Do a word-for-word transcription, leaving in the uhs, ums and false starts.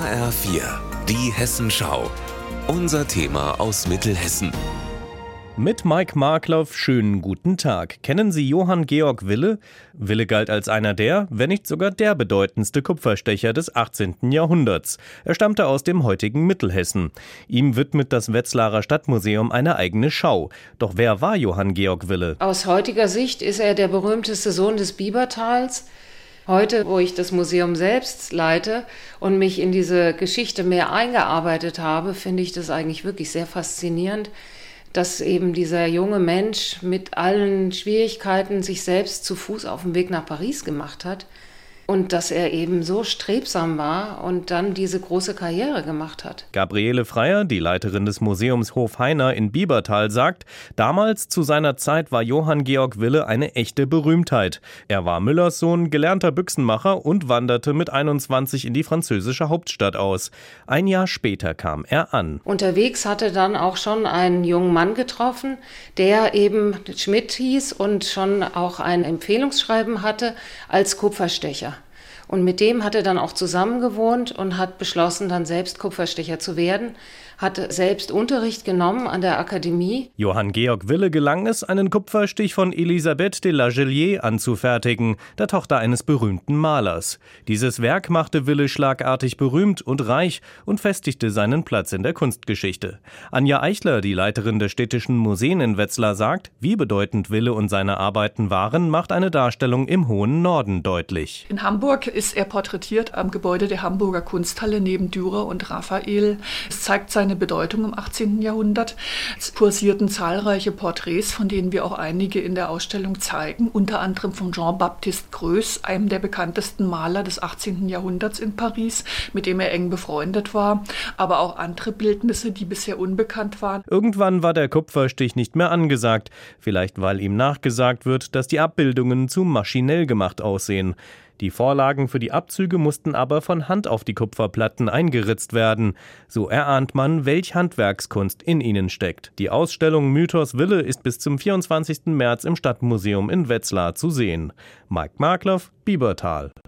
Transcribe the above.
H R vier, die Hessenschau. Unser Thema aus Mittelhessen. Mit Mike Markloff, schönen guten Tag. Kennen Sie Johann Georg Wille? Wille galt als einer der, wenn nicht sogar der bedeutendste Kupferstecher des achtzehnten Jahrhunderts. Er stammte aus dem heutigen Mittelhessen. Ihm widmet das Wetzlarer Stadtmuseum eine eigene Schau. Doch wer war Johann Georg Wille? Aus heutiger Sicht ist er der berühmteste Sohn des Biebertals. Heute, wo ich das Museum selbst leite und mich in diese Geschichte mehr eingearbeitet habe, finde ich das eigentlich wirklich sehr faszinierend, dass eben dieser junge Mensch mit allen Schwierigkeiten sich selbst zu Fuß auf den Weg nach Paris gemacht hat und dass er eben so strebsam war und dann diese große Karriere gemacht hat. Gabriele Freier, die Leiterin des Museums Hofheiner in Biebertal, sagt, damals zu seiner Zeit war Johann Georg Wille eine echte Berühmtheit. Er war Müllers Sohn, gelernter Büchsenmacher und wanderte mit einundzwanzig in die französische Hauptstadt aus. Ein Jahr später kam er an. Unterwegs hatte dann auch schon einen jungen Mann getroffen, der eben Schmidt hieß und schon auch ein Empfehlungsschreiben hatte als Kupferstecher. Und mit dem hat er dann auch zusammen gewohnt und hat beschlossen, dann selbst Kupferstecher zu werden, hat selbst Unterricht genommen an der Akademie. Johann Georg Wille gelang es, einen Kupferstich von Elisabeth de la Gellier anzufertigen, der Tochter eines berühmten Malers. Dieses Werk machte Wille schlagartig berühmt und reich und festigte seinen Platz in der Kunstgeschichte. Anja Eichler, die Leiterin der städtischen Museen in Wetzlar, sagt, wie bedeutend Wille und seine Arbeiten waren, macht eine Darstellung im hohen Norden deutlich. In Hamburg ist er porträtiert am Gebäude der Hamburger Kunsthalle neben Dürer und Raphael. Es zeigt seine Bedeutung im achtzehnten Jahrhundert. Es kursierten zahlreiche Porträts, von denen wir auch einige in der Ausstellung zeigen, unter anderem von Jean-Baptiste Greuze, einem der bekanntesten Maler des achtzehnten Jahrhunderts in Paris, mit dem er eng befreundet war, aber auch andere Bildnisse, die bisher unbekannt waren. Irgendwann war der Kupferstich nicht mehr angesagt, vielleicht weil ihm nachgesagt wird, dass die Abbildungen zu maschinell gemacht aussehen. Die Vorlagen für die Abzüge mussten aber von Hand auf die Kupferplatten eingeritzt werden. So erahnt man, welch Handwerkskunst in ihnen steckt. Die Ausstellung Mythos Wille ist bis zum vierundzwanzigsten März im Stadtmuseum in Wetzlar zu sehen. Mike Markloff, Biebertal.